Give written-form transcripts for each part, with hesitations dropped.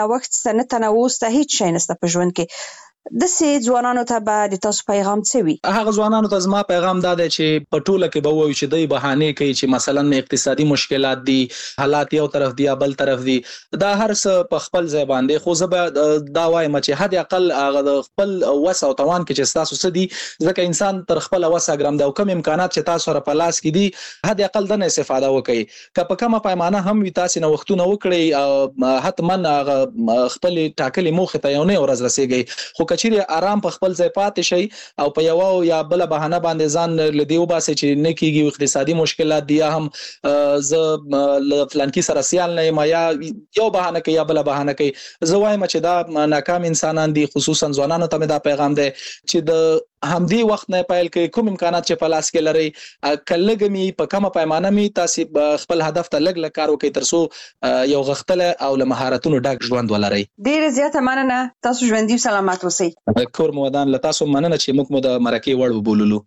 وخت سره تنوع ته هیڅ شي نشته په ژوند کې. د سي ځوانانو ته به د تاسو پیغام څه وي؟ هغه ځوانانو ته زما پیغام دا دی چې په ټوله کې به وایي چې دوی بهانه کوي چې مثلا اقتصادي مشکلات دي، حالات یو طرف دي یا بل طرف دي، دا هر څه په خپل ځای باندې، خو زه به دا وایم چې حد اقل هغه خپل وس او توان کې چې تاسو څه دي، ځکه انسان تر خپل وس ګرام دا کوم امکانات چې تاسو سره په لاس کې دي حد اقل د نه استفاده وکړي. که په کومه پیمانه هم وي تاسو نه وختونه وکړي، حتما خپل ټاکلي موخه ته یو نه ورځ رسیږي، خو کچېره آرام خپل ځای پاتې شي او په یو یا بل بهانه باندې ځان لدی وباسي چې نه کیږي اقتصادي مشکلات دي، هم ز فلانکی سره سیال نه ما یا یو بهانه کوي یا بل بهانه کوي. زه وایم چې دا ناکام انسانان دي، خصوصا ځوانانو ته دا پیغام دی چې د همدې وخت نه پایل کې کوم امکانات چې په لاس کې لري کلهګمی په کومه پیمانه می تاسو خپل هدف ته لګ کار وکړئ ترڅو یو غختله او له مهارتونو ډک ژوند ولرئ. ډیر زیاته مننه، تاسو ژوندۍ سلامات اوسئ. کور مودان له تاسو مننه چې موږ مو د مرکه وړ وبوللو.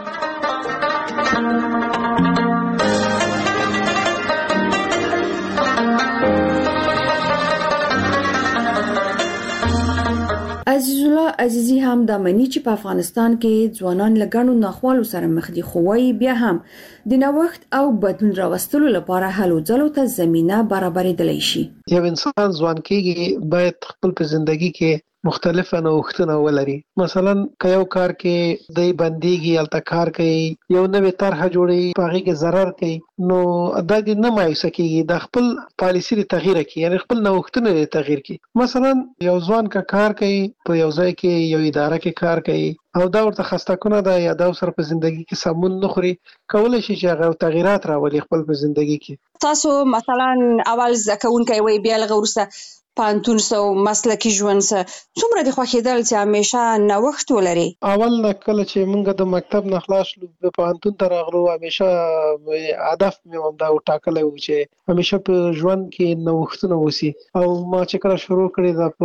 عزیز الله عزیزی هم د منی چې په افغانستان کې ځوانان لګانو ناخوالو سره مخ دي، خو وايي بیا هم د نوښت او بدلون راوستلو لپاره هلو ځلو ته زمينه برابرېدلی شي. یو انسان ځوان کېږي باید خپل په ژوندۍ کې مختلفه نوښتونه ولري. مثلا که یو کار کې د بنديږي الته کار کوي، یو نوې طرح جوړي، په هغه کې ضرر کوي، نو دا د نه مایوسه کېږي، د خپل پالیسی د تغییر کوي، یعنی خپل نوښتونه د تغییر کوي. مثلا یو ځوان کا کار کوي په یو ځای کې یو اداره کې کار کوي او دا ورته خسته کنه ده یا دا سره په ژوندۍ کې سمون نه خوري، کولای شي چې هغه تغیرات راولي خپل په ژوندۍ کې. تاسو مثلا اول ځکهونکي وي بیا لغورسه پانتون سو مسلکی ژوند سره څومره د خوښیدل چې همیشه نوښت ولري؟ اول کله چې موږ د مکتب نه خلاص شو په پانتون ته راغلو، همیشه هدف مې هم دا وټاکلی و چې همیشه په ژوند کې نوښتونه وسی، او ما چې کله شروع کړی دا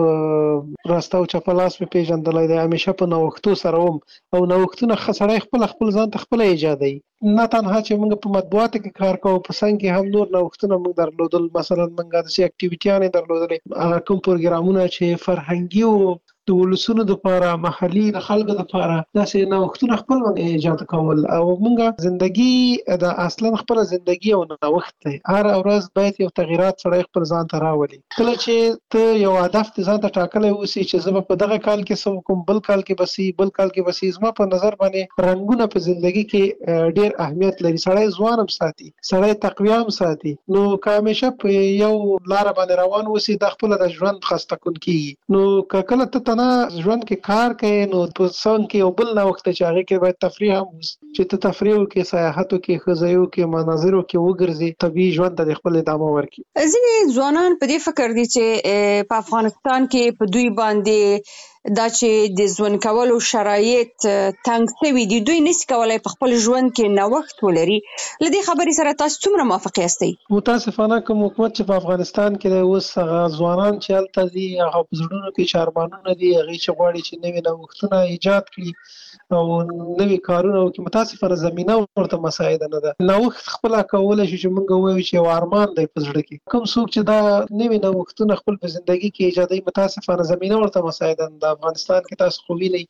په راسته او چپلاس په پیژندلای دی، همیشه په نوښتو سره وم او نوښتونه سړی خپل ځان ته خپل ایجادوي. نه تنها چې موږ په مطبوعاتو کې کار کوو، په څنګ کې هم نور نوښتونه موږ درلودل. مثلا موږ د سي اکټیویټیانې درلودلې، هغه کوم پروګرامونه چې فرهنګي او د ولسونو لپاره، محلي د خلکو لپاره داسې نوښتونه خپل موږ ایجاد کول. او موږ ژوندۍ د اصلا خپل ژوندۍ او نوښت دی، هر ورځ باید یو تغیرات سره خپل ځان ته راولي. کله چې ته یو هدف ځان ته ټاکلی اوسې چې زه په دغه کال کې څه وکړم، بل کال کې بسي، بل کال کې بسي، زما په نظر باندې رنګونه په ژوندۍ کې ډېر اهمیت لري. سړی ځوان هم ساتي، سړی تقویه هم ساتي. نو که همیشه په یو لار باندې روان اوسې د خپل د ژوند خسته کون کیږي. نو که کله ته نه ژوند کې کار کوي، نو په څنګ کې یو بل نوښت چې هغه کې باید تفریح هم چې ته تفریح وکړې، سیاحت وکړې، خزایو کې مناظر کې وګرځي، طبيعي ژوند ته خپل ادامه ورکړي. ځینې ځوانان په دې فکر دي چې په افغانستان کې په دوی باندې دا چې د ژوند کولو شرایط تنګ شوي دي، دوی نشي کولای په خپل ژوند کې نوښت ولري. له دې خبرې سره تاسو څومره موافق یاستئ؟ متاسفانه کوم حکومت چې په افغانستان کې اوس هغه ځوانان چې هلته دي، هغه په زړونو کې چاربانونه دي، هغه چې غواړي چې نوې نوښتونه ایجاد کړي او نوې کارونه وکړي. متاسفانه زمينه ورته مساعده نه ده. نوښت خپل کولای شي چې موږ وایو چې یو ارمان دی په زړه کې. کوم څوک چې دا نوې نوښتونه خپل په ژوندۍ کې ایجادوي، متاسفانه زمينه ورته مساعده نه ده. افغانستان کې تاسو خو وینئ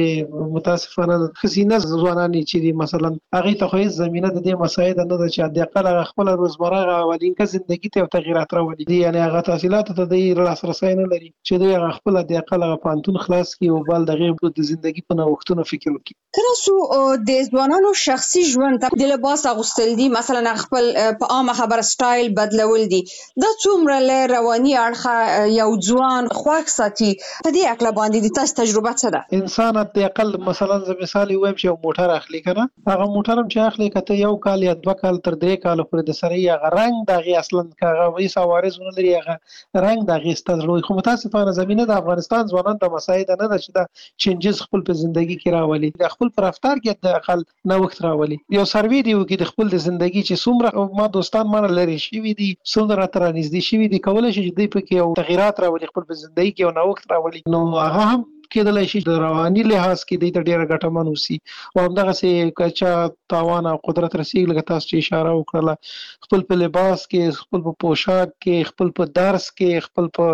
چې متاسفانه خزینه ځوانان چې دي مثلا هغه ته خو زمينه د دې مساعده نه ده چې د اقل خپل روزمره اولینکه ژوندۍ ته تغیرات راولي. یعنی هغه تحصیلات ته د لاسرسي نه لري چې دوی هغه خپل د اقل پانتون خلاص کړي او بل دغه د ژوندۍ په نوښتونو فکر وکړي. تاسو د ځوانانو شخصي ژوند ته د لباس اغوستل دي، مثلا خپل په عامه خبره سټایل بدلول دي، دا څومره له رواني اړخه یو ځوان خوښ ساتي؟ په دې اړه باندې د تاسو تجربه څه ده؟ انسان د اقل مثلا ز مثال وایم چې یو موټر اخلي کنه، هغه موټر هم چې اخلي کته یو کال یا 2 کال تر 3 کال پورې د سره هغه رنگ دغه اصلا هغه وې سوارزونه لري، هغه رنگ دغه ستړي. خو متاسفانه زمينه د افغانستان ځوانان ته مساعده نه ده چې دا چینجز خپل په ژوندۍ کې راولي، د خپل پر رفتار کې د اقل نوښت راولي. یو سروي دی کې د خپل د ژوندۍ چې څومره ما دوستان مانه لري شي وي دي، څومره تر نږدې شي وي دي، کولای شي چې دوی په کې یو تغیرات راولي، خپل په ژوندۍ کې یو نوښت راولي. نو هغه هم کېدلای شي د رواني لحاظ کې د ډېر ګټمن وسی او همدغه سي کچا توان او قدرت رسیږي. لکه تاسو چې اشاره وکړه، خپل په لباس کې، خپل په پوشاک کې، خپل په درس کې، خپل په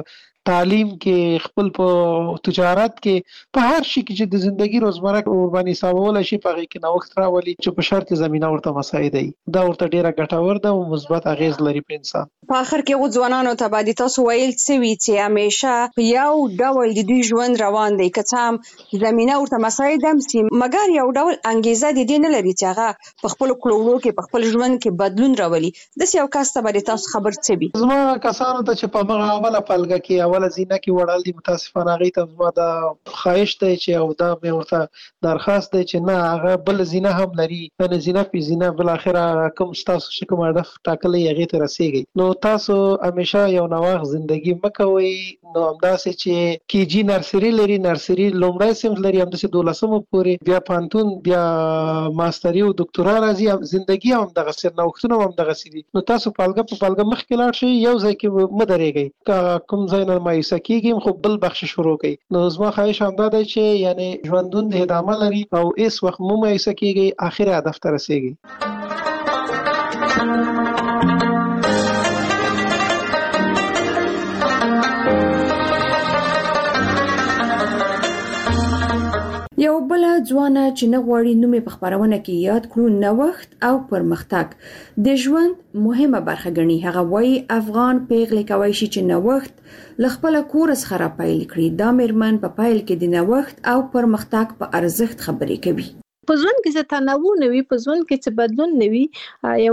تعلیم کې، خپل په تجارت کې، په هر شي کې چې د ژوندۍ روزمره باندې حسابول شي په هغه کې نوښت راولي چې په شرط زمينه ورته مساعده وي. دا ورته ډیره ګټور ده او مثبت اغیز لري په انسان. په اخر کې ځوانانو ته باندې تاسو ویل څه وی چې همیشه یو ډول د دوی ژوند روان دی که څه هم زمينه ورته مساعده هم سي مګر یو ډول انګیزه د دې نه لري چې هغه په خپل کړوړو کې په خپل ژوند کې بدلون راولي. د یو کس ته باندې تاسو خبر څه وي؟ زما کسانو ته چې په مغه اوله پلګه کې اوله زینه کې وړل دي متاسفانه هغه ته زما دا خواهش دی چې او دا مې ورته درخواست دی چې نه هغه بل زینه هم لري، نه زینه په زینه بل اخره کوم تاسو چې کوم هدف ټاکلې هغه ته رسیږي. نو تاسو همیشه یو نوښت ژوندۍ مکوئ. نو همداسې چې کیجی نرسري لري، نرسري لومړی صنف لري، همداسې 12مه پورې، بیا پانتون، بیا ماستري او دکتورا راځي، ژوندۍ هم دغه سر نوښتونه هم دغه سړي. نو تاسو پالګه مخکې لاړ شئ، یو ځای کې مه درېږئ، کوم ځای نه مایوسه کېږئ خو بل بخش شروع کړئ. نو زما خواهش همدا دی چې یعنی ژوندون د ادامه لري او هیڅ وخت مو مایوسه کېږئ، اخر هدف ته رسیږئ. یو بل ځوانه چې نه غواړي نومې په خبرونه کې یاد کړو نوښت او پرمختګ د ژوند مهمه برخه ګڼي. هغه وایي افغان پیغلې کوي شي چې نوښت له خپل کور څخه را پیل کړي. دا مېرمن په پیل کې د نوښت او پرمختګ په ارزښت خبرې کوي. په ژوند کې چې تنوع نه وي، په ژوند کې چې بدلون نه وي، یو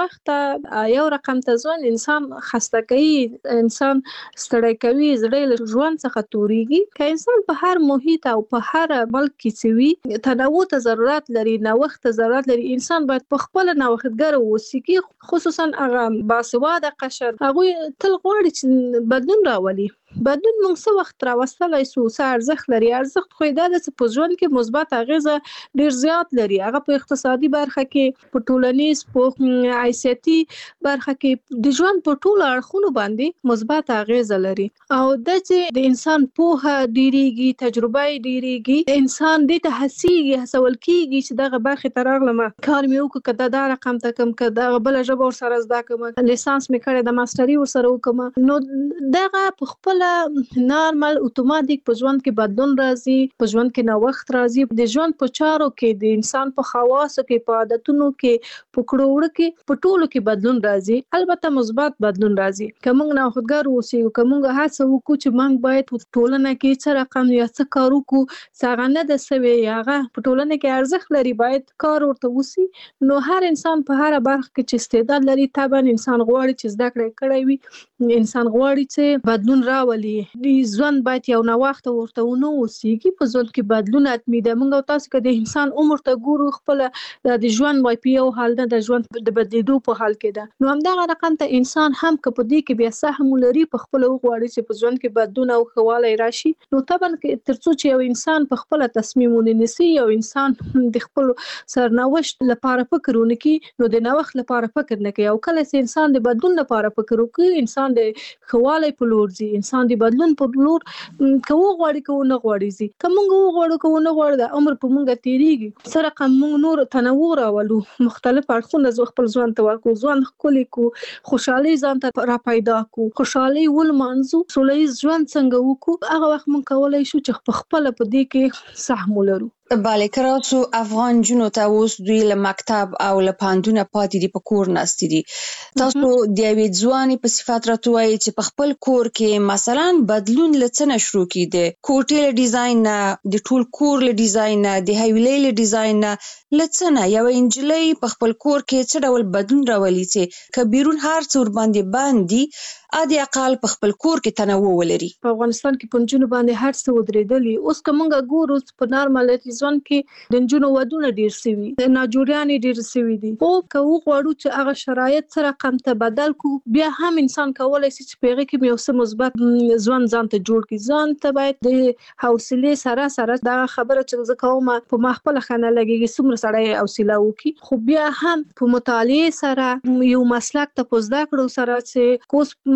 نوښت یو رقم ته ځوان انسان خسته کوي، انسان ستړی کوي، زړه له ژوند څخه توريږي. که انسان په هر محیط او په هر ملک کې چې وي تنوع ته ضرورت لري، نوښت ته ضرورت لري. انسان باید په خپل نوښتګر اوسي، خصوصا هغه باسواده قشر هغه تل غواړي چې بدلون راولي. بدلون موږ څه وخت راوستلای سو، څه ارزښت لري. ارزښت خو دا د په ژوند کې مثبت اغیزه ډیر زیات لري. هغه په اقتصادي برخه کې، په ټولنیز، په حیثیتي برخه کې، د ژوند په ټولو اړخونو باندې مثبت اغیزه لري. او د چې د انسان پوهه ډیریږي، تجربه ډیریږي، انسان د ته هڅول کیږي چې دغه برخه ترغلمه کار مې وکړ، کدا دا رقم ته کم، کدا بل ژبه ور سره زده کوم، لیسانس مې کړی، د ماستري ور سره وکم. نو دغه په خپل نارمل اتوماتیک په ژوند کې بدلون راځي، په ژوند کې نوښت راځي. د ژوند په چارو کې، د انسان په خواصو کې، په عادتونو کې، په کړوړو کې، په ټولو کې بدلون راځي. البته مثبت بدلون راځي. که موږ نوښتګر اوسو، که موږ هڅه وکړو چې موږ باید په ټولنه کې څه رقم یا څه کار وکړو، څنګه نه د سوي هغه په ټولنه کې ارزښت لري، باید کار ورته وسی. نو هر انسان په هر برخه کې چې استعداد لري، طبعا انسان غواړي چې زده کړه کړی وي، انسان غواړي چې بدلون راولي. د ژوند باید یو نوښت ورته ونه اوسېږي. په ژوند کې بدلون اتمی ده. موږ تاسو که د انسان عمر ته ګورو، خپل د ژوند وای په یو حال نه، د ژوند د بدلیدو په حال کې ده. نو همدغه رقم ته انسان هم که په دې کې بیا سهم لري، په خپل غواړي چې په ژوند کې بدلون او خواله راشي. نو طبعا ترڅو چې یو انسان په خپل تصمیم ونیسي، یو انسان د خپل سرنوشت لپاره فکر ونکړي، نو د نوښت لپاره فکر نه کوي. او کله چې انسان د بدلون لپاره فکر وکړي، انسان د خواله په لور ځي، انسان د بدلون په لور که وغواړي که نه غواړي ځي. که موږ وغواړو که نه غواړو، د عمر په موږ تیریږي. سره کوم موږ نور تنوع راولو، مختلف اړخونه خپل ژوند ته ورکو، ژوند ښکلی کو، خوشحالي ځان ته را پیدا کو، خوشحالي ولمانځو، سوله ژوند څنګه وکړو، هغه وخت موږ کولای شو چې په خپل په دې کې سهم ولرو. بله کراسو افغان جنو ته اوس دوی له مکتب او له پوهنتونه پاتې دي، په کور ناستې دي. تاسو د یوې ځوانې په صفت راته وایئ چې په خپل کور کې مثلا بدلون له څه نه شروع کیده؟ کوټې له ډیزاین نه، د ټول کور له ډیزاین نه، د حویلۍ له ډیزاین نه، له څه نه یوه نجلۍ په خپل کور کې څه ډول بدلون راولي چې که بیرون هر څه ورباندې باندې ادي اقل په خپل کور کې تنوع ولري. په افغانستان کې په نجونو باندې هر څه ودرېدلي. اوس که موږ ګورو په نارمل ژوند کې د نجونو ودونه ډیر شوي، د ناجوړیانې ډیر شوي دي. خو که وغواړو چې هغه شرایط سره رقم ته بدل کو، بیا هم انسان کولای شي چې په هغه کې یو څه مثبت ژوند ځان ته جوړ کړي. ځان ته باید د حوصلې سره دا خبره چې زه کوم په ما خپل خانه لګي څومره سړی حوصله وکړي، خو بیا هم په مطالعه سره یو مسلک ته پوزدا کړو سره چې کوس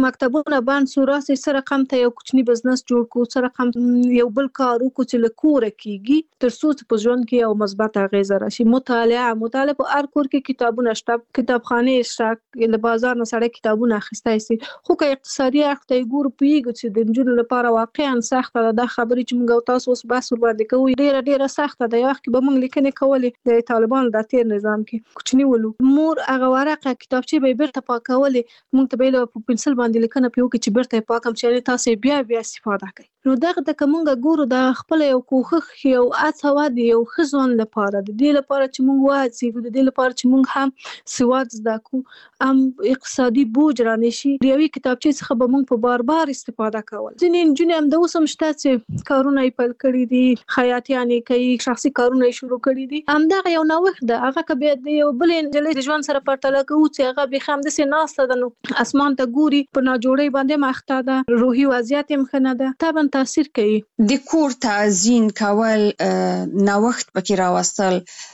مکتبونه باندې سوراسي سره قم ته یو کوچنی بزنس جوړ کو سره قم یو بل کار وکړو چې له کوره کیږي تر څو په ژوند کې یو مثبت اغیزه راشي. مطالعه په هر کور کې کتابونه شته، کتابخانه شته، له بازار نه سره کتابونه اخیستای شي. خو که اقتصادي اړخ ته ګورو پیږي چې د نجونو لپاره واقعا سخته ده. دا خبرې چې موږ تاسو اوس بحث ور باندې کوو ډیره سخته ده. یو وخت به موږ لیکنې کولې د طالبانو د تیر نظام کې کوچنی ولو مور هغه ورقه کتابچې به بیرته پاکولې، موږ ته به په پنسل باندې لیکنه پیو کې چې بیرته پاکم چې تاسو بیا استفاده کوئ. نو دغه د کومه ګورو د خپل یو کوخخ یو اڅه دی یو خزون لپاره د دې لپاره چې موږ واځي د دې لپاره چې موږ هم سواد زده کو، هم اقتصادي بوج را نشي. یوې کتابچې څخه به موږ په بار استفاده کول. ځینې نجونې هم د اوس هم شته چې کارونه یې پیل کړي دي، خیاطیانې کوي، شخصي کارونه یې شروع کړي دي. همدغه یو نوښت ده. هغه که بیا د یو بل نجلۍ د ژوند سره پرتله کوو چې هغه بیا همداسې ناسته ده، نو اسمان ته ګوري په ناجوړۍ باندې مخته ده، روحي وضعیت یې ښه نه ده، طبعا تاثیر کوي. د کور تعزین کول، نوښت پکې راوستل،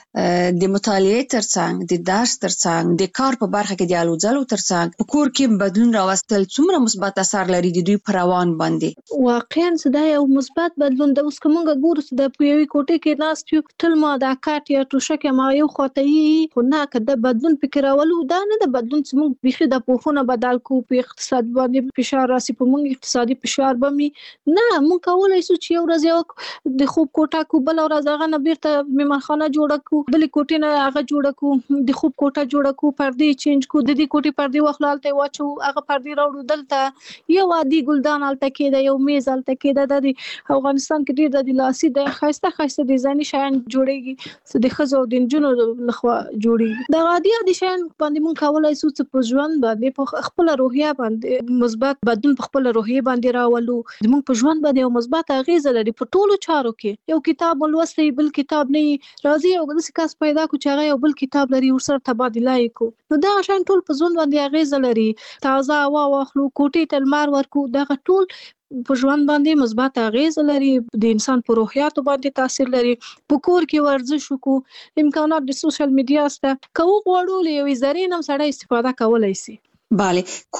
د مطالعې ترڅنګ د درس ترڅنګ د کار په برخه کې د الوځلو ترڅنګ په کور کې بدلون راوستل څومره مثبت اثر لري د دوی پر روان باندې؟ واقعا دا یو مثبت بدلون ده. اوس کومه ګورو چې د یوې کوټې کې ناست یو تل ما د کاټ یا توشک ما یو خواته یي، خو نه که د بدلون فکر راولو دا نه د بدلون چې موږ بيخي د پوښونه بدل کو، په اقتصاد باندې فشار راسي، په موږ اقتصادي فشار بمي نه. موږ کولای شو چې یو ورځ یو د خوب کوټه کو، بل ورځ هغه نه بیرته میمنخانه جوړه کو، بل کوټې نه هغه جوړه کو، د خوب کوټه جوړه کو، پردې چینج کو، د دې کوټې پردې واخلالته واچو، هغه پردې راوړو دلته یو عادي ګلدان الته کېده، یو میز الته کېده. د افغانستان کې ډېر د لاسي د خاصه ډیزایني شیان جوړيږي چې د ښځو او د نجونو لخوا جوړيږي. د عادي شیان باندې مونږ کولای شو چې په ژوند باندې په خپل روحیه باندې مثبت بدلون په خپل روحیه باندې راولو. د مونږ په ژوند باندې یو مثبت اغیزه لري په ټولو چارو کې. یو کتاب ولوستي بل کتاب نه راځي، یو داسې کس پیدا کو چې هغه یو بل کتاب لري ورسره تبادله کو، نو دا شان ټول په ژوند باندې اغیزه لري. تازه هوا واخلو، کوټې ته لمر ورکو، دا ټول په ژوند باندې مثبت اغیز لري. د انسان په روحیاتو باندې تاثیر لري. په کور کې ورزش وکړو، امکانات د سوشل میډیا سره کوو، غواړو له یوې ذرې هم سړی استفاده کولای شي. بله،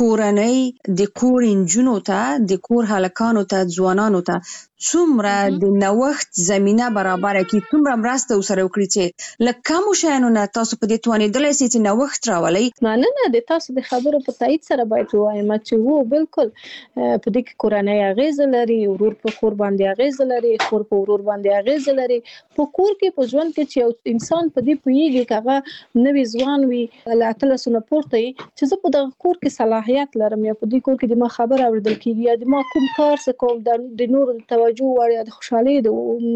کورنۍ د کور انجونو ته، د کور هلکانو ته، ځوانانو ته څومره د نوښت زمینه برابره کړي، څومره مرسته ورسره وکړي چې له کمو شیانو نه تاسو په دې توانېدلی سئ چې نوښت راولئ؟ نه د تاسو د خبرو په تایید سره باید ووایم چې وو بالکل په دې کې کورنۍ اغیزه لري، ورور په خور باندې اغیزه لري، خور په ورور باندې اغیزه لري. په کور کې په ژوند کې چې یو انسان په دې پوهیږي چې هغه نوی ځوان وي له 18 نه پورته وي چې زه په دغه کور کې صلاحیت لرم، یا په دې کور کې د ما خبره اوریدل کیږي، یا د ما کوم کار څه کوم د نور توجه وړ یا د خوشحالۍ د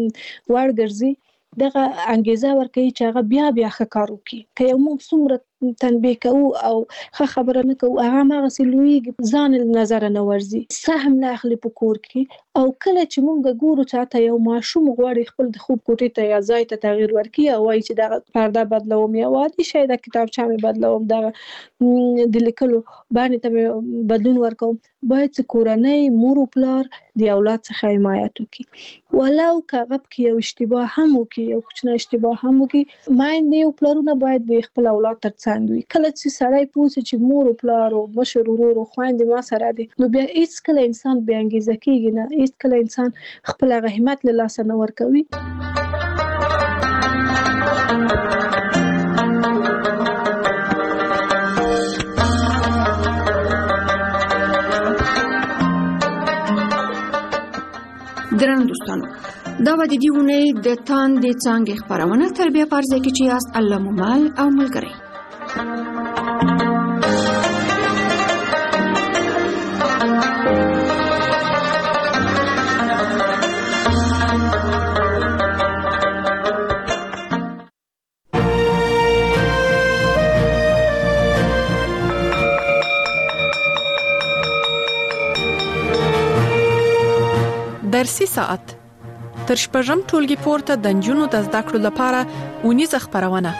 وړ ګرځي، دغه انګیزه ورکوي چې هغه بیا ښه کار وکړي. که یو موږ څومره تنبیه کوو او ښه خبره نه کوو، هغه هماغسې لویږي، ځان له نظره نه ورځي، سهم نه اخلي په کور کې. او کله چې موږ ګورو چې حتی یو ماشوم غواړي خپل د خوب کوټې ته یا ځای ته تغییر ورکړي او وایي چې دغه پرده بدلوم یا عادي شی د کتابچه مې بدلوم، دغه د لیکلو باندې ته مې بدلون ورکوم، باید چې کورنۍ مور او پلار د اولاد څخه حمایت وکړي، ولو که هغه پکې یو اشتباه هم وکړي، یو کوچنی اشتباه هم وکړي. میندې او پلارونه باید د خپل اولاد ترڅنګ وي. کله چې سړی پوه شي چې مور او پلار او مشر ورور او خویندې ما سره دي، نو بیا هیڅ کله انسان بې انګیزه کېږي نه، هیڅ کله انسان خپل هغه همت له لاسه نه ورکوي. درنو دوستانو، دا و د دې اونۍ د تاندې څانګې خپرونه تربیه په ارزه کې چې یاست الله ممال او ملګری. درسي ساعت تر شپږم ټولګي پورته د نجونو د زده کړو لپاره اونیزه خپرونه.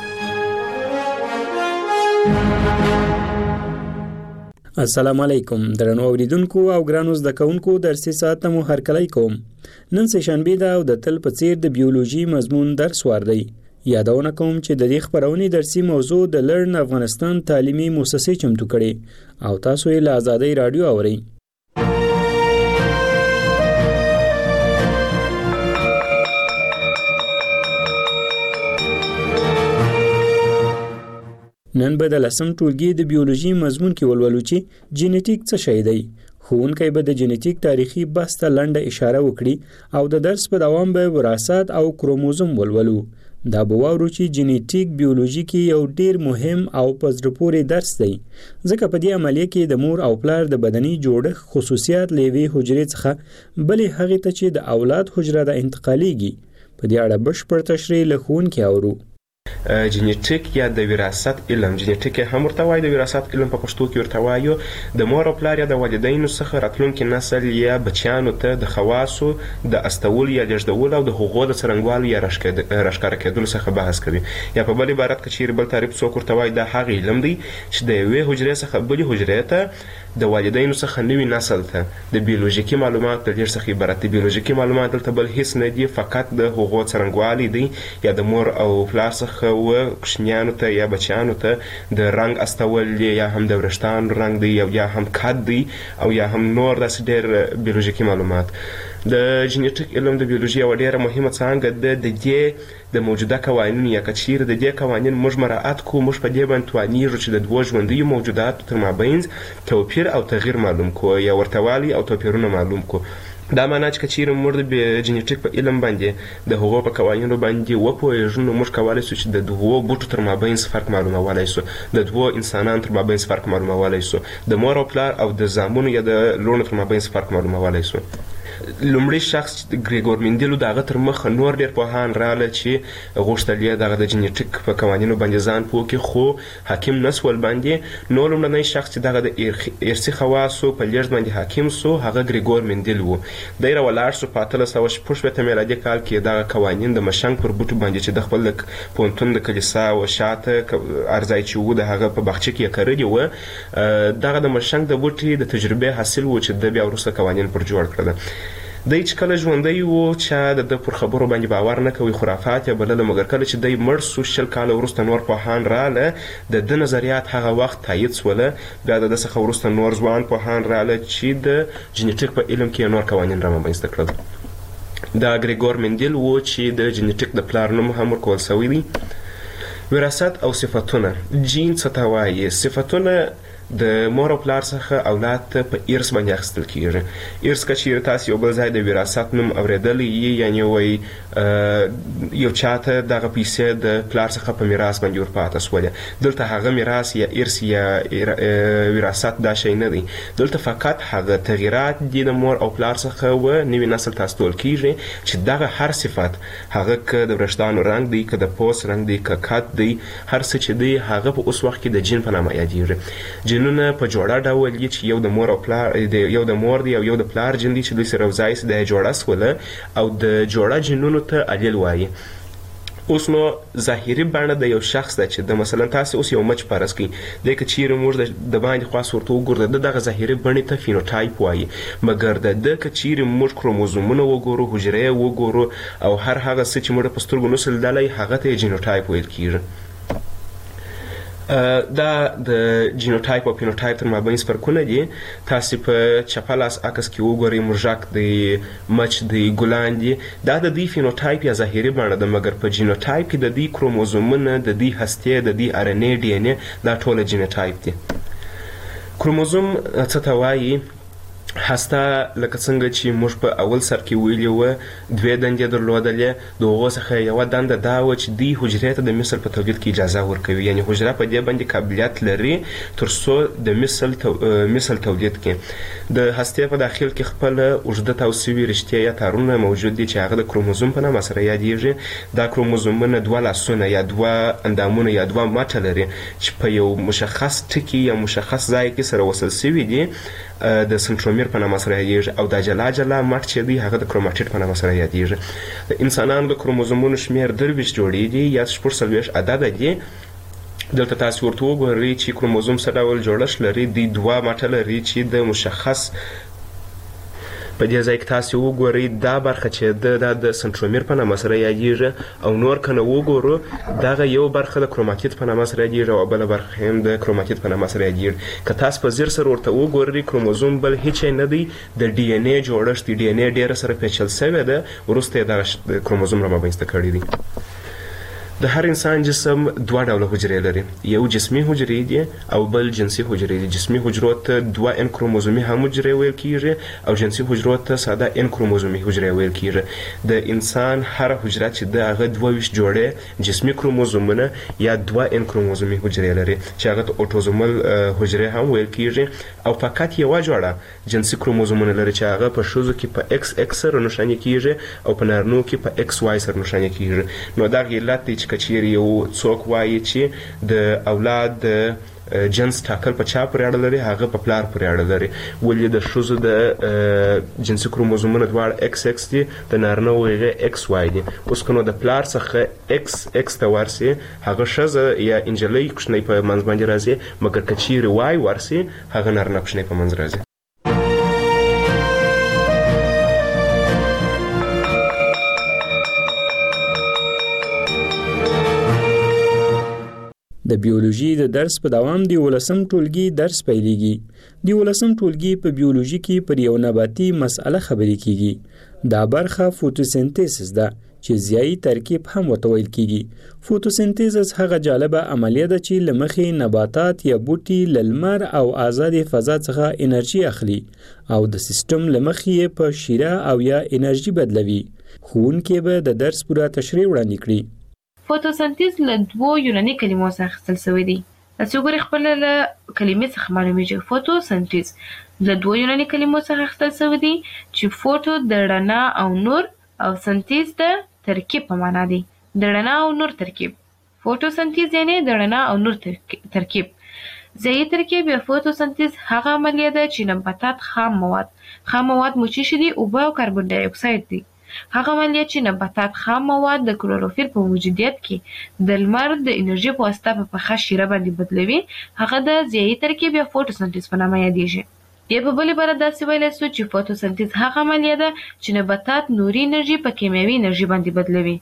السلام علیکم درنو اوریدونکو او ګرانو زده کوونکو، درسي ساعت مو هرکلی کوم. نن سه شنبه ده او د تل په څیر د بیولوژي مضمون درس وار دی. یادونه کوم چې د دې خبرونې درسي موضوع د لرن افغانستان تعلیمي مؤسسې چمتو کړي او تاسو یې له آزادۍ رادیو اورئ. نن به د 10م ټولګي د بیولوژي مضمون کې ولولو چې جینیټیک څه شی دی. ښوونکی به د جینیټیک تاریخي بحث ته لنډه اشاره وکړي او د درس په دوام به وراثت او کروموزوم ولولو. دا به واورو چې جینیټیک بیولوژي کې یو ډیر مهم او په زړه پورې درس دی ځکه په دې عملیه کې د مور او پلار د بدني جوړښت خصوصیات له یوې حجرې څخه بلې هغې ته چې د اولاد حجره ده انتقالیږي. په دې اړه بشپړ تشریح له ښوونکي اورو. جینیټیک یا د وراثت علم، جینیټیک هم ورته وایي، د وراثت علم په پښتو کې ورته وایو د مور او پلار یا د والدینو څخه راتلونکي نسل یا بچیانو ته د خواصو د استول یا لیږدول او د هغو د څرنګوالي یا راښکاره کېدلو څخه بحث کوي. یا په بل عبارت کې چیرې بل تعریف څوک ورته وایي دا هغه علم دی چې د یوې حجرې څخه بلې حجرې ته د والدینو څخه نوي نسل ته د بیولوژیکي معلومات د لېږد څخه عبارت دي. بیولوژیکي معلومات دلته بل هیڅ نه دي، فقط د هغو څرنګوالي دی یا د مور او پلار څخه و کوچنیانو ته یا بچیانو ته د رنګ استول یا هم د وریښتانو رنګ دی یا هم قد دی او یا هم نور داسې ډېر بیولوژیکي معلومات. د جینیټیک علم د بیولوژي یوه ډېره مهمه څانګه ده. د دې د موجوده قوانینو یا که چیرې د دې قوانین موږ مراعات کړو، موږ په دې باندې توانیږو چې د دوو ژوندیو موجوداتو تر مابین توپیر او تغییر معلوم کړو یا ورتهوالی او توپیرونه معلوم کړو. دا معنا چې که چیرې موږ د جینیټیک په علم باندې د هغو په قوانینو باندې وپوهېږو نو موږ کولی سو چې د دوو بوټو تر مابین فرق معلومولی سو، د دوو انسانانو تر مابین فرق معلومولی سو، د مور او پلار او د زامنو یا د لوڼو تر مابین فرق معلومولی سو. لومړی شخص ګریګور مندیلو د هغه تر مخه نور ډېر پوهان راغله چې غوښتل یې دغه د جینیټیک په قوانینو باندې ځان پوه کړي، خو حاکم نه سول باندې. نو لومړنی شخص چې دغه د ارثي خواصو په لېږد باندې حاکم سو هغه ګریګور مندیل و. دی راولاړ سو په 1866 میلادي کال کې دغه قوانین د مشنګ پر بوټو باندې چې د خپل پوهنتون د کلیسا و شاته ارځای چې و د هغه په باغچه کې یې کرلي وه، دغه د مشنګ د بوټي د تجربې حاصل و چې د بیا وروسته قوانین پر جوړ کړل. دی چې کله ژوندی و چا د ده پر خبرو باندې باور نه کوي، خرافات یې بلله، مګر کله چې دی مړ سو 20 کاله وروسته نور پوهان راغله د ده نظریات هغه وخت تایید سوله. بیا د ده څخه وروسته نور ځوان پوهان راغله چې د جینیټیک په علم کې نور قوانین رامنځته کړل. دا ګریګور مندیل و چې د جینیټیک د پلار نوم هم ورکول سوی دی. وراثت او صفتونه. جین څه ته وایي؟ صفتونه د مور او پلار څخه اولاد ته په ارث باندې اخیستل کیږي. ارث که چیرې تاسو یو بل ځای د وراثت نوم اورېدلی یي، یعنې وایي یو چاته دغه پیسې د پلار څخه په میراث باندې ورپاته سولې. دلته هغه میراث یا ارث یا وراثت دا شی نه دی، دلته فقط هغه تغییرات دي د مور او پلار څخه و نوي نسل ته استول کیږي چې دغه هر صفت، هغه که د وریښتانو رنګ دی، که د پوست رنګ دی، که قد دی، هر څه چې دی هغه په اوس وخت کې د جین په نامه یادیږي. جینونه په جوړه ډول دي چې یو د مور او پلار یو د مور دی او یو د پلار جین دی چې دوی سره یوځای سي د جوړه سوله او د جوړه جینونو ته الیل وایي. اوس نو ظاهري بڼه د یو شخص ده چې د مثلا تاسو اوس یو مچ فرض کړئ، دی که چیرې موږ د باندې خواص ورته وګورو د دغه ظاهري بڼې ته فینوټایپ وایي، مګر د ده که چیرې موږ کروموزومونه وګورو، حجرې وګورو او هر هغه څه چې موږ په سترګو نسو لیدلی هغه ته یې جینوټایپ ویل کیږي. دا د جینوټایپ او فینوټایپ تر مابین فرقونه دي. تاسو په چپه لاس عکس کې وګورئ، مرژک دی، مچ دی، ګلان دي، دا د دې فینوټایپ یا ظاهري بڼه ده، مګر په جینوټایپ کې د دې کروموزومونه، د دې هستې، د دې RNA DNA دا ټوله جینوټایپ دي. کروموزوم څه ته وایي؟ هسته لکه څنګه چې موږ په اول سر کې ویلي وه 2 دندې درلودلې، د هغو څخه یوه دنده دا وه چې دې حجرې ته د مثل په تولید کې اجازه ورکوي، یعنې حجره په دې باندې قابلیت لري تر څو د مثل تولید کړي. د هستې په داخل کې خپله اوږده تاو سوي رشتې یا تارونه موجود دي چې هغه د کروموزوم په نامه سره یادیږي. دا کروموزومونه 2 لاسونه یا 2 اندامونه یا 2 مټه لري چې په یو مشخص ټکي یا مشخص ځای کې سره وصل سوي دي، د سنترومیر په نامه سره یادیږي، او دا جلا جلا مټ چې دی هغه د کروماټیډ په نامه سره یادیږي. د انسانانو د کروموزومونو شمیر 23 جوړې دي یا 46 عدده دي. دلته تاسو ورته وګورئ چې کروموزوم څه ډول جوړښت لري. دی 2 مټه لري چې د مشخص په دې ځای کې تاسو وګورئ دا برخه چې د سنټرومیر په نامه سره یادېږي او نور کنه وګورو دغه یو برخه د کروماتید په نامه سره یادېږي او بل برخه هم د کروماتید په نامه سره یادېږي که تاسو په زیر سره ورته وګورئ کروموزوم بل هیڅ نه دی د ډي ان اي جوړښت ډي ان اي ډیره سره پیچل شوی ده وروسته د کروموزوم را مابینځته کړی دی د هر انسان جسم دوه ډوله حجرې لري یو جسمي حجرې دي او بل جنسي حجرې دي جسمي حجرو ته 2 ان کروموزومي هم حجرې ویل کیږي او جنسي حجرو ته ساده ان کروموزومي حجرې ویل کیږي د انسان هر حجره چې د هغه 22 جوړې جسمي کروموزومونه یا 2 ان کروموزومي حجرې لري چې هغه اوټوزومل حجرې هم ویل کیږي او فقط یو جوړه جنسي کروموزومونه لري چې هغه په شوزو کې په ایکس ایکس سره نشانه کیږي او په نارینو کې په ایکس واي سره نشانه کیږي نو دا علت دی چې کچیر یو څوک وایي چې د اولاد جنس ټاکل په چا پورې اړه لري هغه په پلار پورې اړه لري ولې د ښځو د جنسي کروموزومونه دواړه ایکس ایکس دي د نارینه هغه ایکس واي دي اوس که نو د پلار څخه ایکس ایکس ته ورسي هغه ښځه یا انجلۍ کوچنۍ په منځ باندې راځي مګر که چیرې واي ورسي هغه نارینه کوچنۍ په منځ راځي د بیولوژي د درس په دوام دی 11م ټولګي درس پیلېږي د 11م ټولګي په بیولوژي کې پر یو نباتي مسأله خبرې کیږي دا برخه فوتوسنتیز ده چې ضیائی ترکیب هم وتویل کیږي فوتوسنتیز هغه جالبه عملیه ده چې لمخې نباتات یا بوټي للمر او آزاد فضا څخه انرژي اخلي او د سیستم لمخې په شیره او یا انرژي بدلوي ښوونکی به د درس پوره تشریح وړاندې کړي فوتوسنتیز له دوو یوناني کلمو څخه اخیستل شوی دی تاسو ګورئ خپل له کلمې څخه معلومیږي فوتوسنتیز له دوو یوناني کلمو څخه اخیستل شوی دی چې فوتو د رڼا او نور او سنتیز د ترکیب په معنا دی د رڼا او نور ترکیب فوتوسنتیز یعنی د رڼا او نور ترکیب ضیائی ترکیب یا فوتوسنتیز هغه عملیه ده چې نباتات خام مواد مو چې دي اوبه او کاربن ډای اکساید دي هغه عملیه چې نباتات خام مواد د کلوروفیل په موجودیت کې د لمر د انرژي په واسطه په پخه شیره باندې بدلوي هغه د ضیائی ترکیب یا فوتوسنتیز په نامه یادیږي یا په بل عبارت داسې ویلی سو چې فوتوسنتیز هغه عملیه ده چې نباتات نوري انرژي په کیمیاوي انرژي باندې بدلوي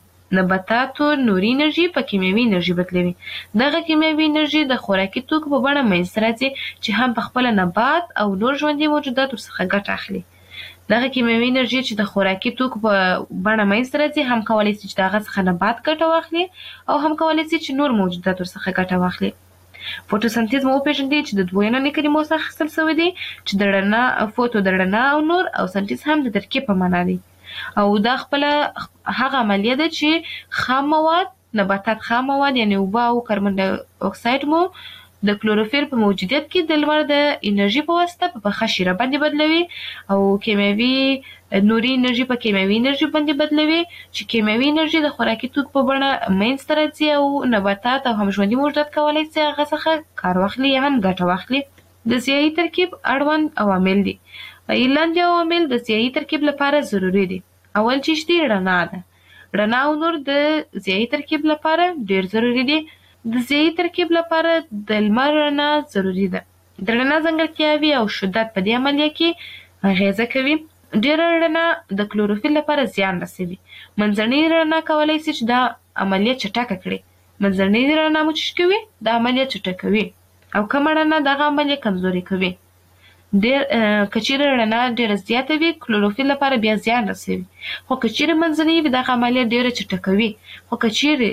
دغه کیمیاوي انرژي د خوراکي توکو په بڼه منځته راځي چې هم په خپله نبات او نور ژوندي موجودات ورڅخه ګټه اخلي دغه کیمیاوي انرژي چې د خوراکي توکو په بڼه منځته راځي هم کولی شي چې د هغه څخه نبات ګټه واخلي او هم کولی شي چې نور موجودات ورڅخه ګټه واخلي فوتوسنتیز مو وپېژندئ چې د دوو یوناني کلمو څخه اخیستل شوی دی چې د رڼا فوتو د رڼا او نور او سنتیز هم د ترکیب په معنا دی او دا خپله هغه عملیه ده چې نباتات خام مواد یعنی اوبه او کاربن ډای اکساید مو د کلوروفیل په موجودیت کې د لمر د انرژي په واسطه په پخه شیره باندې بدلوي او نوري انرژي په کیمیاوي انرژي باندې بدلوي چې کیمیاوي انرژي د خوراکي توکو په بڼه منځته راځي او نباتات او هم ژوندي موجودات کولی شي هغه څخه کار واخلي یا هم ګټه واخلي د ضیائی ترکیب اړوند عوامل دي لاندې عوامل د ضیائی ترکیب لپاره ضروري دي اول چیز دی رڼا او نور د ضیائی ترکیب لپاره ډیر ضروري دي د ضیائی ترکیب لپاره د لمر رڼا ضروري ده د رڼا ځانګړتیاوې او شدت په دې عملیه کې اغیزه کوي ډیره رڼا د کلوروفیل لپاره زیان رسوي منځنۍ رڼا کولی شي چې دا عملیه چټکه کړي منځنۍ رڼا مو چې کوي دا عملیه چټکوي او کمه رڼا دغه عملیه کمزوري کوي که چیرې رڼا ډیره زیاته وي کلوروفیل لپاره بیا زیان رسوي خو که چیرې منځنۍ وي دغه عملیه ډیره چټکوي خو که چیرې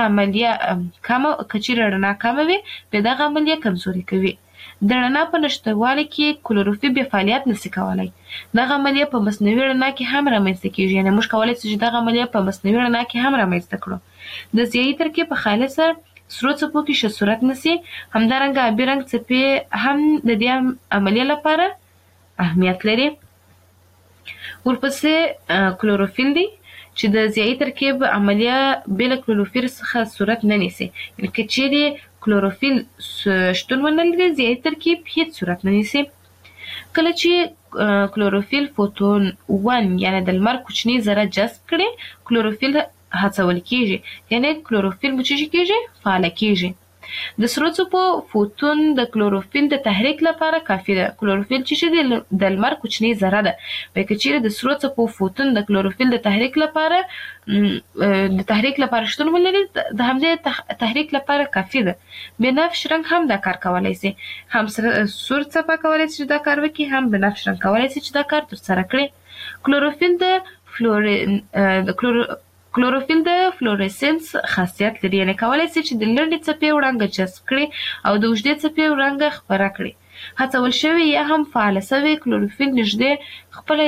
رڼا کمه وي بیا دغه عملیه کمزوري کوي د رڼا په نشتوالي کې کلوروفیل بیا فعالیت نشي کولی دغه عملیه په مصنوعي رڼا کې هم رامنځته کیږي یعنې موږ کولی شو چې دغه عملیه په مصنوعي رڼا کې هم رامنځته کړو د ضیائی ترکیب په خالصه سرو څپو کې ښه صورت نیسي همدارنګه آبي رنګ څپې هم د دې عملیې لپاره اهمیت لري ورپسې کلوروفیل دی چې د ضیائی ترکیب عملیه بې له کلوروفیل څخه صورت نه نیسي یعنې که چیرې کلوروفیل شتون ونه لري ضیائی ترکیب هیڅ صورت نه نیسي کله چې کلوروفیل فوتون 1 یعنې د لمر کوچني ذره جذب کړي کلوروفیل هڅول کیږي یعنی کلوروفیل مو چې کیږي فعال کیږي د سرو څپو فوتون د کلوروفیل د تحریک لپاره کافي ده. کلوروفیل چې د لمر کوچنۍ ذره ده. په کچېره د سرو څپو فوتون د کلوروفیل د تحریک لپاره شتون ولري، د همدې تحریک لپاره کافي ده. بنفش رنګ هم دا کار کولای شي. هم سور څپه کولای شي دا کار وکړي، هم بنفش رنګ کولای شي چې دا کار ترسره کړي. کلوروفیل د فلورسنس خاصیت لري، یعنې کولای شي چې د لنډې څپې وړانګه جذب کړي او د اوږدې څپې وړانګه خپره کړي. هڅول شوی یا هم فعاله شوی کلوروفیل نږدې خپله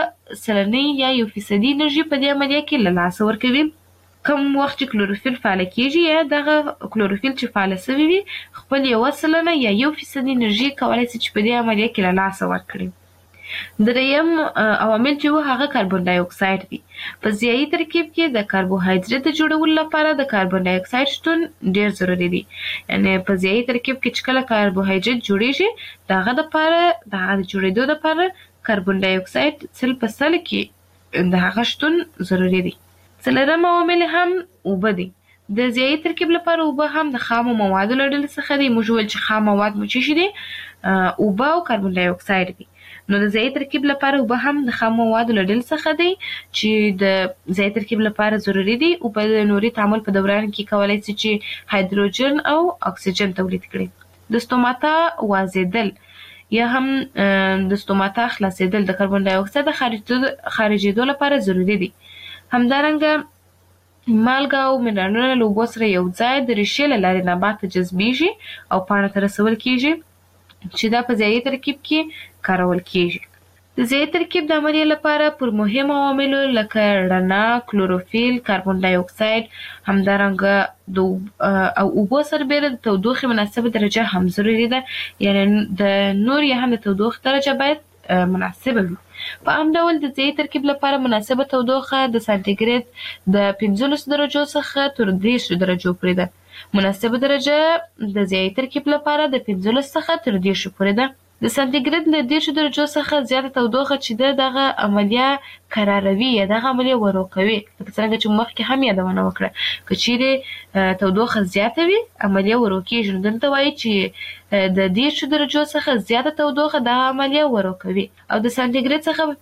1% یا 1% انرژي په دې عملیه کې له لاسه ورکوي. کوم وخت چې کلوروفیل فعاله کیږي یا دغه کلوروفیل چې فعاله شوی وي خپل 1% یا 1% انرژي کولای شي چې په دې عملیه کې له لاسه ورکړي. دریم عوامل چې هغه کاربن ډای اکساید دي. په ضیایي ترکیب کې د کاربوهایډریټ د جوړولو لپاره د کاربن ډای اکساید شتون ډیر ضروري دی. یعنې په ضیایي ترکیب کې چې کله کاربوهایډریټ جوړیږي د هغه د جوړېدو لپاره کاربن ډای اکساید 100% کې د هغه شتون ضروري دی. څلورم عوامل هم اوبه دي. د ضیایي ترکیب لپاره اوبه هم د خامو موادو له ډلې څخه دي. موږ ویل چې خام مواد مو څه شي دي؟ اوبه او کاربن ډای اکساید دي. نو د ضیایي ترکیب لپاره اوبه هم د خام موادو له ډلې څخه دي چې د ضیایي ترکیب لپاره ضروري دي. اوبه د نوري تعامل په دوران کې کولای شي چې هایدروجن او اکسیجن تولید کړي. د ستوماتا وازیدل یا هم د ستوماتا خلاصېدل د کاربن ډای اکساید خارجېدو لپاره ضروري دي. همدارنګه مالګه او منرالونه له اوبو سره یو ځای د ریښې له لارې نبات ته جذبیږي او پاڼه ته رسول کیږي چې دا په ضیایي ترکیب کې کارول کیږي. د ضیایي ترکیب د عملیې لپاره پر مهم عواملو لکه رڼا، کلوروفیل، کاربن ډای اکساید، همدارنګه او اوبو سربېره د تودوخې مناسبه درجه هم ضروري ده. یعنې د نور یا هم د تودوخې درجه باید مناسبه وي. په عام ډول د ضیایي ترکیب لپاره مناسبه تودوخه د سانتیګریډ د 15 درجو څخه تر 30 درجو پورې ده. مناسبه درجه د ضیایي ترکیب لپاره د 15 څخه تر 30 پورې ده. د سانتیګریډ له 30 درجو څخه زیاته تودوخه چې دغه عملیه قراروي یا دغه عملیه ورو کوي. لکه څنګه چې مخکې هم یادونه وکړه، که چیرې تودوخه زیاته وي عملیه ورو کیږي. نو دلته وایي چې د 30 درجو څخه زیاته تودوخه دغه عملیه ورو کوي او د سانتیګریډ څخه په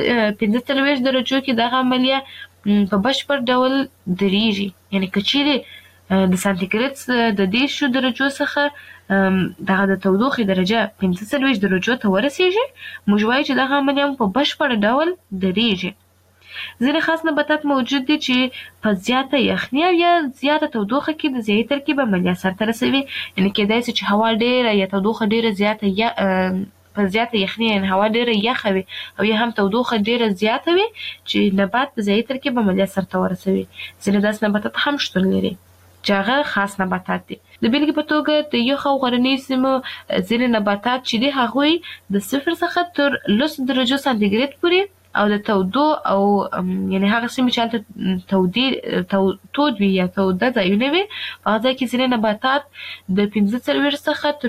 45 درجو کې دغه عملیه په بشپړ ډول درېږي. یعنې که چیرې د سانتیګریډ د 30 درجو څخه دغه د تودوخې درجه 45 درجو ته ورسیږي، موږ وایو چې دغه عملیه په بشپړ ډول درېږي. ځینې خاص نباتات موجود دي چې په زیاته یخني او یا زیاته تودوخه کې د ضیایي ترکیب عملیه سرته رسوي. یعنې کېدای شي چې هوا ډېره یا تودوخه ډېره زیاته یا په زیاته یخني یعنې هوا ډېره یخه وي او یا هم تودوخه ډېره زیاته وي چې نبات د ضیایي ترکیب عملیه سرته ورسوي. ځینې داسې نباتات هم شتون لري چې هغه خاص نباتات دي. د بیلګې په توګه د یخ او غرنیو سیمو ځینې نباتات چې دي هغوی د 0 څخه تر 10 درجو سانتیګریډ پورې او د تودو او یعنې هغه سیمې چې هلته تود وي یا توده ځایونه وي په هغه ځای کې ځینې نباتات د 45 څخه تر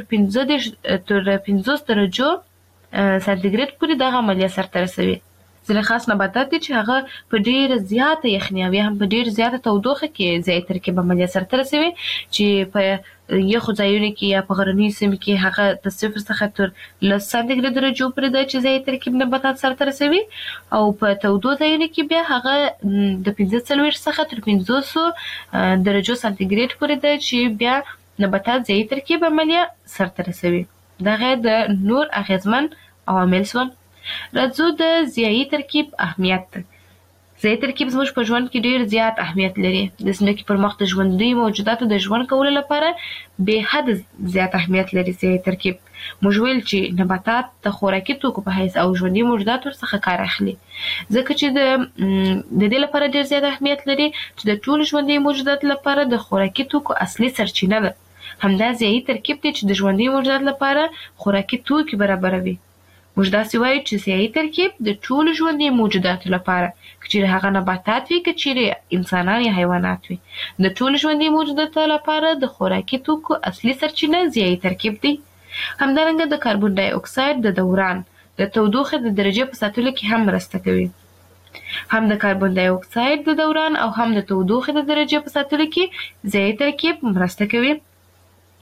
50 درجو سانتیګریډ پورې دغه عملیه سرته رسوي. ځینې خاص نباتات دي چې هغه په ډېره زیاته یخني او یا هم په ډېره زیاته تودوخه کې ضیایي ترکیب عملیه سرته رسوي چې په یخو ځایونو کې یا په غرنیو سیمو کې هغه د 0 څخه تر 10 سانتیګریډ درجو پورې ده چې ضیایي ترکیب نباتات سرته رسوي او په تودو ځایونو کې بیا هغه د 45 څخه تر 500 درجو سانتیګریډ پورې ده چې بیا نباتات ضیایي ترکیب عملیه سرته رسوي. دغه د نور اغیزمن عوامل شول. راځو د ضیایي ترکیب اهمیت ته. ضیایي ترکیب زموږ په ژوند کې ډېر زیات اهمیت لري. د ځمکې پر مخ د ژوندیو موجوداتو د ژوند کولو لپاره بې حد زیات اهمیت لري ضیایي ترکیب. موږ ویل چې نباتات د خوراکي توکو په حیث او ژوندي موجودات ورڅخه کار اخلي، ځکه چې د دې لپاره ډېر زیات اهمیت لري چې د ټولو ژوندي موجوداتو لپاره د خوراکي توکو اصلي سرچینه ده. همدا ضیایي ترکیب دی چې د ژوندي موجوداتو لپاره خوراکي توکي برابروي. موږ داسې وایو چې ضیایي ترکیب د ټولو ژوندي موجوداتو لپاره، که چیرې هغه نباتات وي که چیرې انسانان یا حیوانات وي، د ټولو ژوندي موجوداتو لپاره د خوراکي توکو اصلي سرچینه ضیایي ترکیب دی. همدارنګه د کاربن ډای اکساید د دوران د تودوخې د درجې په ساتلو کې هم مرسته کوي. هم د کاربن ډای اکساید د دوران او هم د تودوخې د درجې په ساتلو کې ضیایي ترکیب مرسته کوي.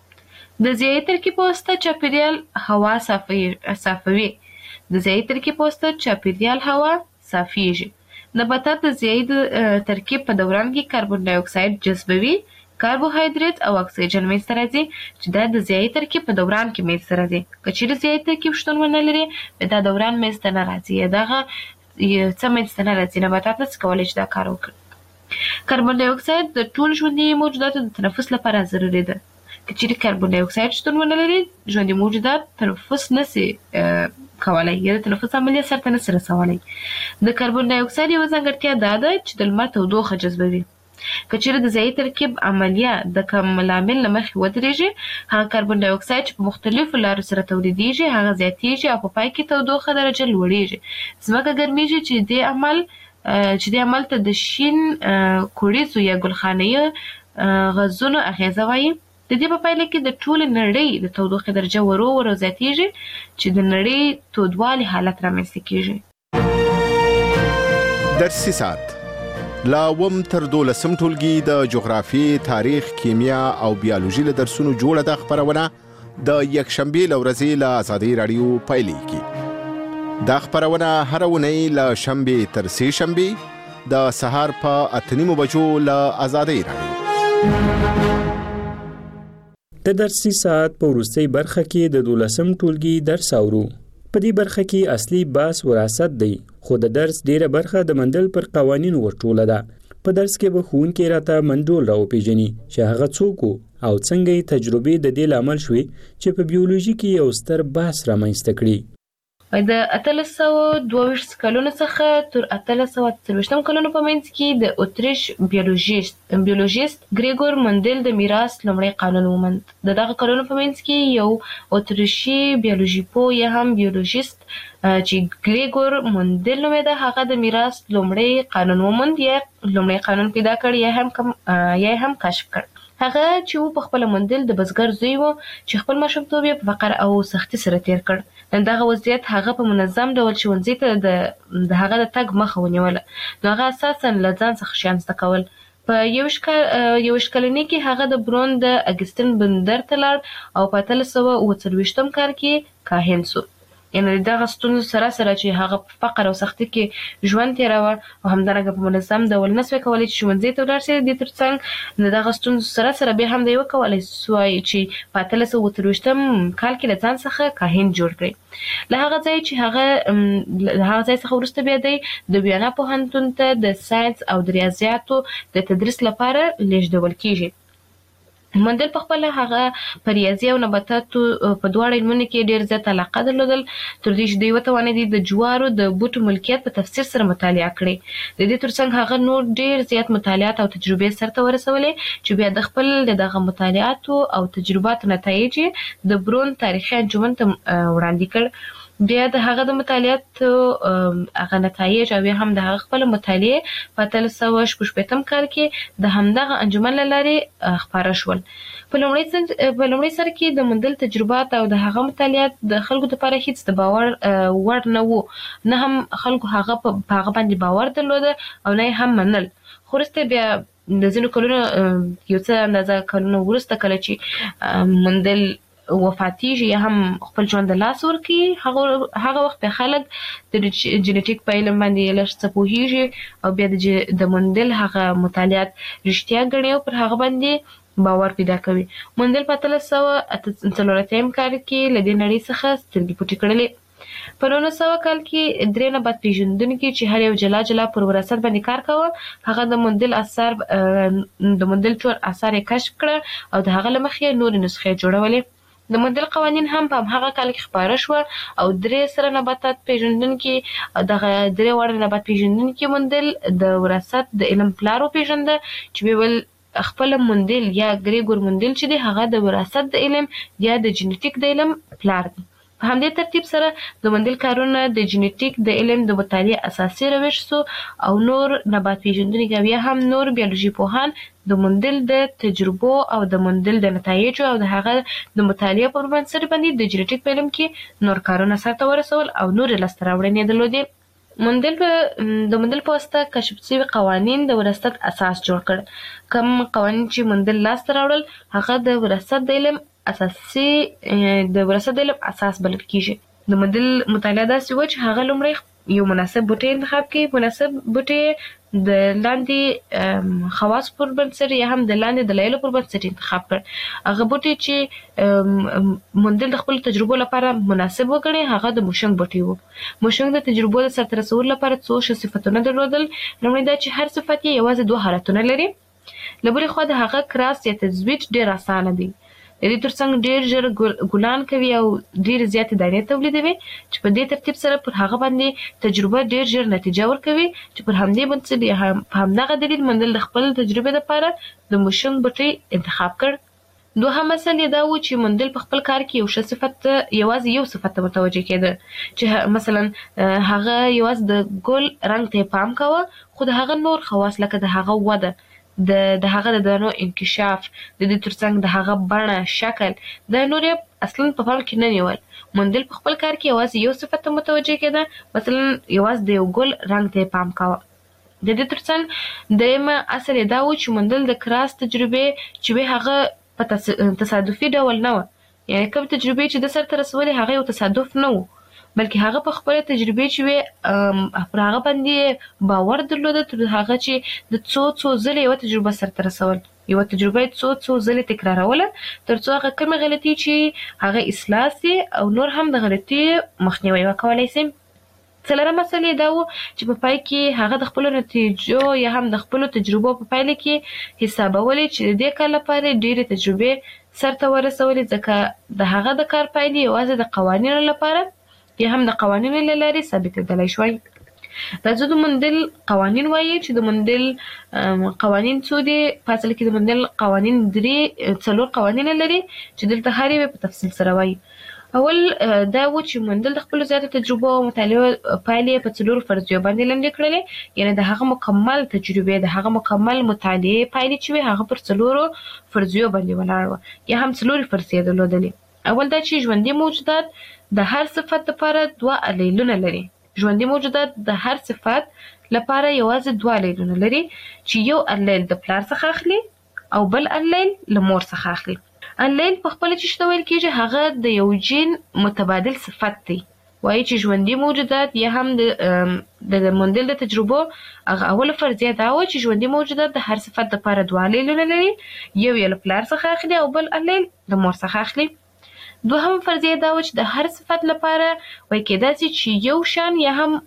د ضیایي ترکیب په واسطه چاپیریال هوا صافوي. د ضیایي ترکیب په واسطه چاپیریال هوا صافیږي. نباتات د ضیایي ترکیب په دوران کې کاربن ډای اکساید جذبوي، کاربوهایدریت او اکسیجن منځته راځي چې دا د ضیایي ترکیب په دوران کې منځته راځي. که چیرې ضیایي ترکیب شتون ونه لري دا دوران منځته نه راځي، دغه څه منځته نه راځي، نباتات نشي کولی چې دا کار وکړي. کاربن ډای اکساید د ټولو ژوندیو موجوداتو د تنفس لپاره ضروري ده. که چیرې کاربن ډای اکساید شتون ونه لري ژوندي موجودات تنفس نشي کولای یا د تنفس عملیه سرته نشي رسولی. د کاربن ډای اکساید یوه ځانګړتیا دا ده چې د لمر تودوخه جذبوي. که چیرې د ضیایي ترکیب عملیه د کوم لامل له مخې ودرېږي هغه کاربن ډای اکساید چې په مختلفو لارو سره تولیدېږي هغه زیاتېږي او په پای کې تودوخه درجه لوړېږي. ځمکه ګرمېږي چې دې عمل ته د شین کوړیزو یا ګلخانه‌یي غازونو اغیزه وایي. د دې په پایله کې د ټولې نړۍ د تودوخې درجه ورو ورو زیاتېږي چې د نړۍ تودوالي حالت رامنځته کېږي. درسي ساعت لا وم تر 12 ټولګي د جغرافیې، تاریخ، کیمیا او بیولوژي له درسونو جوړه د خبرونه د یکشنبه لورځي له آزادۍ رادیو پیلېږي. دا خبرونه هر ونی له شنبه تر سه شنبه د سهار په 8:30 بجو له آزادۍ رادیو. د درسي ساعت په وروستۍ برخه کې د 12 ټولګي درس اورو. په دې برخه کې اصلي بحث وراثت دی، خو د درس ډیره برخه د مندل پر قوانینو ورټوله ده. په درس کې به ښوونکی راته منډول راوپېژني چې هغه څوک او څنګه یې تجربې د دې لامل شوې چې په بیولوژي کې یو ستر بحث رامنځته کړي. د 1822 کلونو څخه تر 1840 کلونو په منځ کې د اتریش بیولوژیست ګریګور مندل د میراث لومړی قانون وموند. د دغه کلونو په منځ کې یو اتریشي بیولوژي پوه یا هم بیولوژیست چې ګریګور مندل نومېده هغه د میراث لومړی قانون وموند یا لومړی قانون پیدا کړ یا هم کشف کړ. هغه چې په خپل مندل د بزګر زوی و چې خپل ماشومتوب یې په فقر او سختي سره تیر کړ. دغه وضعیت هغه په منظم ډول ښوونځي ته د هغه د تګ مخه ونیوله. نو هغه اساساً له ځان څخه شیان زده کول. په 21 کلنۍ کې هغه د برون د اګستین بندر ته لاړ او په 1840 کال کې کاهن شو. یعنې دغه ستونزو سره چې هغه په فقر او سختي کې ژوند تیراوه او همدارنګه په منظم ډول نسوی کولی چې ښوونځي ته ولاړ شي. د دې ترڅنګ د دغه ستونزو سره بیا هم د یوه کولی سوای چې په 1823 کال کې له ځان څخه کاهن جوړ کړي. له هغه ځای څخه وروسته بیا دی د ویانا پوهنتون ته د ساینس او د ریاضیاتو د تدریس لپاره لیږدول کیږي. مندل په خپل هغه په ریاضي او نباتاتو په دواړو علمونو کې ډېر زیات علاقه درلودل تر دې چې دوی وتوانېدي د جوارو د بوټو ملکیت په تفسیر سره مطالعه کړي. د دې ترڅنګ هغه نور ډېر زیات مطالعات او تجربې سرته ورسولې چې بیا د خپل دغه مطالعاتو او تجرباتو نتایج د برون تاریخي انجمن ته وړاندې کړ. بیا د هغه د مطالعاتو هغه نتایج او بیا هم د هغه خپل مطالعې په 1816 کال کې د همدغه انجمن له لارې خپاره شول. په لومړي سر کې د مندل تجربات او د هغه مطالعات د خلکو لپاره هیڅ د باور وړ نه وو، نه هم خلکو هغه په هغه باندې باور درلوده او نه هم منل. خو وروسته بیا د ځینو کلونو یو څه اندازه کلونو وروسته کله چې مندل وفاتیږي یا هم خپل ژوند د لاس ورکړي هغه وخت به خلک د جینیټیک په علم باندې لږ څه پوهیږي او بیا د مندل هغه مطالعات رښتیا ګڼي او پر هغه باندې باور پیدا کوي. مندل په 1840 کال کې له دې نړۍ څخه سترګې پټې کړلې. په 1900 کال کې درې نبات پیژندونکي چې هر یو جلا جلا پر وراثت باندې کار کاوه هغه د مندل ټول آثار کشف کړه او د هغه له مخې نورې نسخې جوړولې. د مندل قوانین هم په هغه کال کې خپاره شو او درې نبات پیژندونکي مندل د وراثت د علم پلار وپېژنده چې ویل خپل مندل یا ګریګور مندل چې دی هغه د وراثت د علم یا د جینیټیک د علم پلار دی. په همدې ترتیب سره د مندل کارونه د جینیټیک د علم د مطالعې اساسي روش سو او نور نبات پیژندونکي بیا هم نور بیولوژي پوهان د مندل د تجربو او د مندل د نتایجو او د هغه د مطالعې پر بنسټ باندې د جینیټیک په علم کې نور کارونه سرته ورسول او نور لاسته راوړنې درلودې. د مندل په واسطه کشف شوي قوانین د وراثت اساس جوړ کړ. کوم قوانین چې مندل لاسته راوړل هغه د وراثت د علم اساسي د وراثت علم اساس بلل کیږي. د موندل مطالعه داسې و چې هغه لومړی یو مناسب بوټی انتخاب کړي. مناسب بوټی د لاندې خواص پر بنسټ یا هم د لاندې دلایلو پر بنسټ انتخاب کړ. هغه بوټی چې موندل د خپل تجربو لپاره مناسب وګڼي هغه د موشنګ بوټی وو. موشنګ د تجربو د سرته رسولو لپاره څو صفتونه درلودل. لومړی دا چې هر صفت یې یوازې دوه حالتونه لري. له بلې خوا د هغه کراس یا تزویج ډېر اسانه دی. د دې ترڅنګ ډېر ژر ګلان کوي او ډېر زیاتې دانې تولیدوي چې په دې ترتیب سره پر هغه باندې تجربه ډېر ژر نتیجه ورکوي چې پر همدې بنسټ یا په همدغه دلیل موندل د خپل تجربې لپاره د موشنګ بوټی انتخاب کړ. دوهم مسله دا و چې موندل په خپل کار کې یو ښه صفت یوازې یو صفت ته متوجه کېده چې مثلا هغه یوازې د ګل رنګ ته پام کاوه خو د هغه نور خواص لکه د هغه وده د هغه د دانو انکشاف د دې ترڅنګ د هغه بڼه شکل د نور اصلا په پام کې نه نیول. موندل په خپل کار کې یوازې یو صفت ته متوجه کېده مثلا یوازې د یو ګل رنګ ته پام کاوه. د دې ترڅنګ درېیمه اصل دا و چې موندل د کراس تجربې چې هغه په تصادفي ډول نه و. یعنی کوم تجربې چې د سرته رسولې هغه یو تصادف نه و بلکې هغه په خپل تجربې چې پر هغه باندې باور درلوده تر هغه چې د څو ځله یو تجربه سرته رسول یو تجربه څو ځله تکراروله تر څو هغه کومه غلطي چې هغه اصلاح سي او نور هم د غلطي مخنیوي وکولای شي. څلورمه مسله دا و چې په پای کې هغه د خپل نتیجو یا هم د خپل تجربو په پایله کې حسابولې چې د دې کار لپاره ډېرې تجربې سرته ورسولې ځکه د هغه د کار پایلې یوازې د قوانینو لپاره یا هم د قوانینو له لارې ثابتېدلی شوی. دا زه د موندل قوانین وایي چې د موندل قوانین څو دي. په اصل کې د موندل قوانین څلور قوانین لري چې دلته هر یو په تفصیل سره وایي. اول دا و چې موندل د خپلو زیاتو تجربو او مطالعو پایلې په څلورو فرضیو باندې لنډې کړلې. یعنې د هغه مکمل تجربې د هغه مکمل مطالعې پایلې چې وي هغه پر څلورو فرضیو باندې ولاړ وه یا هم څلورې فرضیې درلودلې. اول دا چې ژوندي موجودات د هر صفت لپاره دوه الیلونه لري. ژوندي موجودات د هر صفت لپاره یوازې دوه الیلونه لري چې یو الیل د پلار څخه اخلي او بل الیل له مور څخه اخلي. الیل په خپل چې شته ویل کېږي هغه د یو جین متبادل صفت دی. وایي چې ژوندي موجودات یا هم د موندل د تجربو هغه اوله فرضیه دا وه چې ژوندي موجودات د هر صفت لپاره دوه الیلونه لري. یو یې له پلار څخه اخلي او بل الیل له مور څخه اخلي. دوهم فرضیه دا و چې د هر صفت لپاره وایي کېدای شي چې یو شان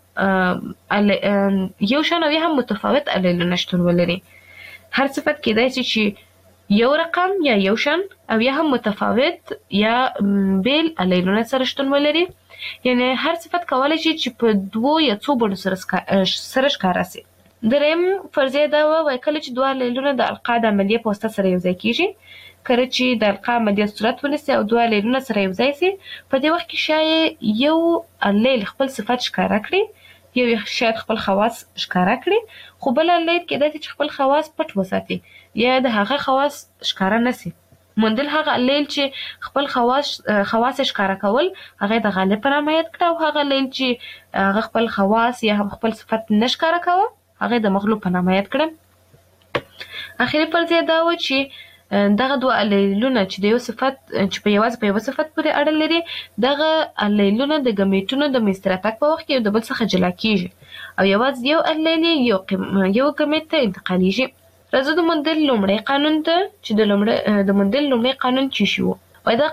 او یا هم متفاوت الیلونه شتون ولري. هر صفت کېدای شي چې یو رقم یا یو شان او یا هم متفاوت یا بیل الیلونه سره شتون ولري. یعنی هر صفت کولی شي چې په دوو یا څو بڼو سره ښکاره سي. درېیم فرضیه دا وایي کله چې دوه الیلونه د القا د عملیې په واسطه سره یوځای کېږي کله چې د القا عملیه صورت ونیسي او دوه الیلونه سره یوځای سي په دې وخت کې شاید یو الیل خپل صفت ښکاره کړي یو شاید خپل خواص ښکاره کړي خو بل الیل کېدای شي چې خپل خواص پټ وساتي یا د هغه خواص ښکاره نه سي. موندل هغه الیل چې خپل خواص ښکاره کول هغه د غالب په نامه یاد کړه او هغه الیل چې هغه خپل خواص یا هم خپل صفت نه ښکاره کوه هغه د مغلوب په نامه یاد کړه. اخري فرضیه دا و چې دغه دوه الیلونه چې د یو صفت چې په یوازې په یو صفت پورې اړه لري دغه الیلونه د ګمیټونو د منځته راتګ په وخت کې یو د بل څخه جلا کېږي او یوازې یو الیل یو ګمیټ ته انتقالیږي. راځو د موندل لومړی قانون ته چې د موندل لومړی قانون څه شی و.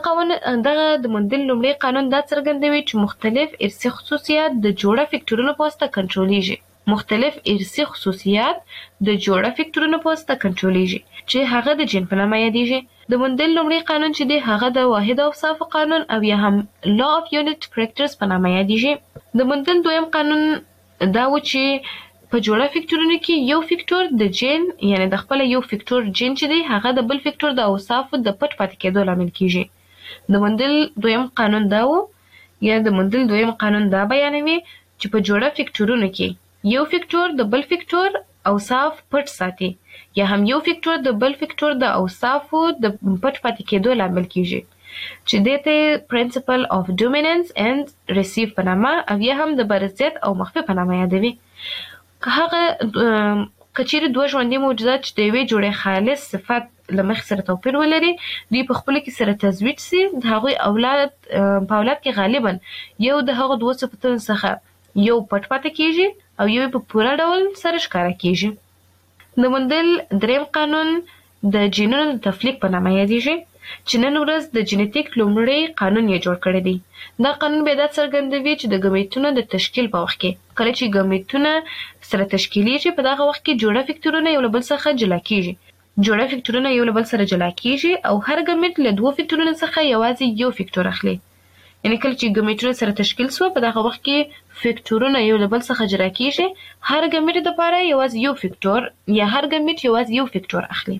دغه د موندل لومړی قانون دا څرګندوي چې مختلف ارثي خصوصیات د جوړه فکټورونو په واسطه کنټرولېږي. مختلف ارثي خصوصیات د جوړه فکټورونو په واسطه کنټرولېږي چې هغه د جین په نامه یادېږي. د موندل لومړی قانون چې دی هغه د واحد اوصافو قانون او یا هم لا اف یونټ کریکټرز په نامه یادېږي. د موندل دویم قانون دا و چې په جوړه فکټورونو کې یو فکټور د جین یعنی د خپل یو فکټور جین چې دی هغه د بل فکټور د اوصافو د پټ پاتې کېدو لامل کېږي. د موندل دویم قانون دا و یا د موندل دویم قانون دا بیانوي چې په جوړه فکټورونو کې یو فکټور د بل فکټور اوصاف پټ ساتي یا هم یو فکټور د بل فکټور د اوصافو د پټ پاتې کېدو لامل کېږي چې دې ته پرنسپل اف ډومیننس اند ریسیو په نامه او یا هم د برزیت او مخفي په نامه یادوي. که هغه کچېرې دوه ژوندي موجودات چې د یوې جوړې خالص صفت له مخې سره توپیر ولري، دوی په خپل کې سره تزویج سي، د هغوی اولاد په اولاد کې غالبا یو د هغو دوه صفتونو څخه یو پټ پاتې کیږي او یو په پوره ډول سره ښکاره کیږي. د مندل دریم قانون د جینونو د تفلیق په نامه یادیږي چې نن ورځ د جینیټیک لومړی قانون یې جوړ کړی دی. دا قانون بیا دا څرګندوي چې د ګمیټونو د تشکیل په وخت کې کله چې ګمیټونه سره تشکیلیږي په دغه وخت کې جوړه فکټورونه یو له بل څخه جلا کیږي. جوړه فکټورونه یو له بل سره جلا کیږي او هر ګمیټ له دوه فکټورونو څخه یوازې یو فکټور اخلي. یعنی کله چې ګمیټونه سره تشکیل شو په دغه وخت کې فکټورونه یو له بل څخه جلا کیږي، هر ګمیټ لپاره یوازې یو فکټور یا هر ګمیټ یوازې یو فکټور اخلي.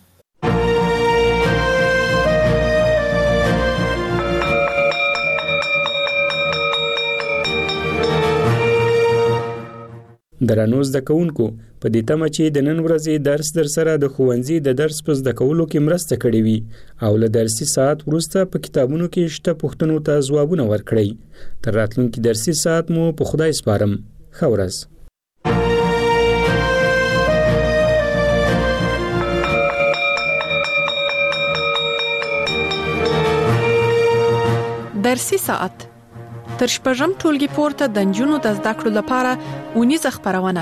درنو زده کوونکو په دې تمه چې د نن ورځې درس در سره د ښوونځي د درس په زده کولو کې مرسته کړې وي او له درسي ساعت وروسته په کتابونو کې شته پوښتنو ته ځوابونه ورکړئ. تر راتلونکي درسي ساعت مو په خدای سپارم. ښه ورځ. درسي ساعت تر شپږم ټولګي پورته د نجونو د زده کړو لپاره اونیزه خپرونه.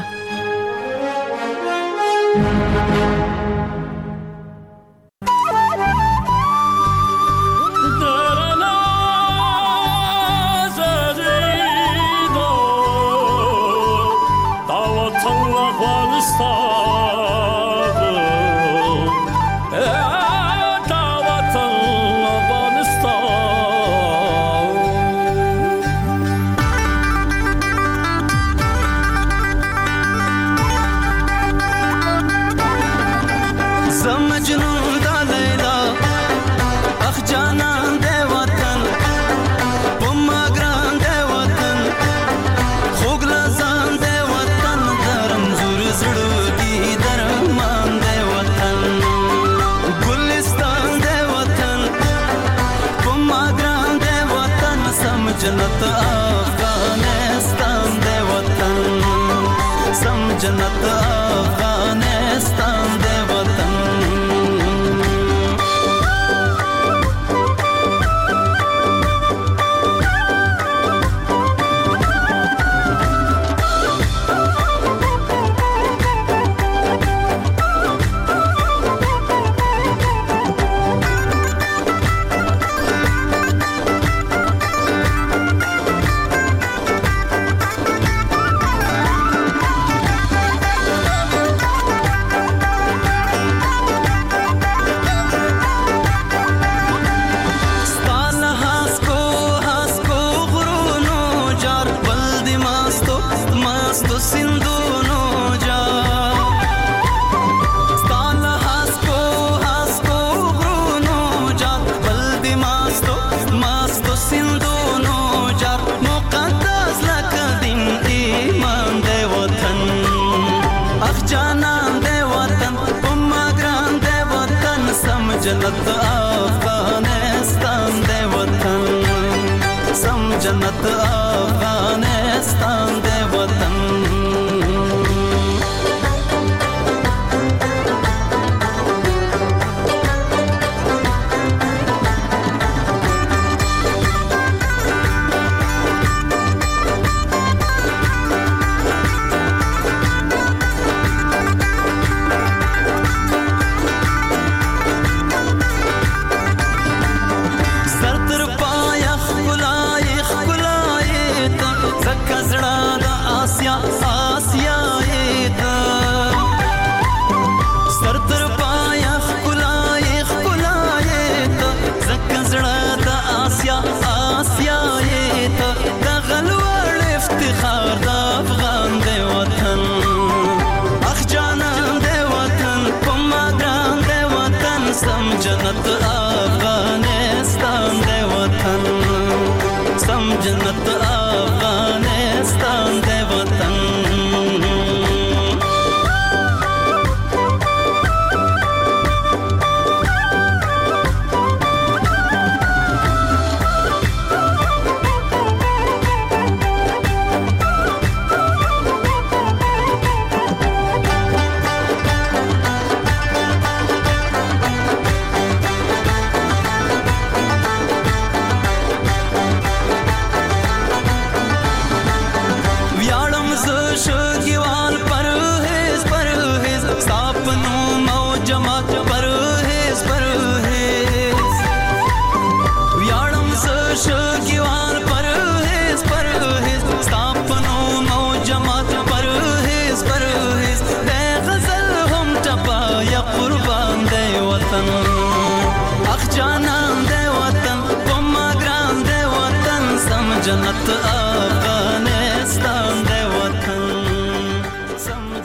जन्नत अफगानिस्तान दे वतन, सम जन्नत अफगानिस्तान दे वतन. जन्नत अफगानिस्तान दे वतन, सम जन्नत अफगानिस्तान दे वतन. جنت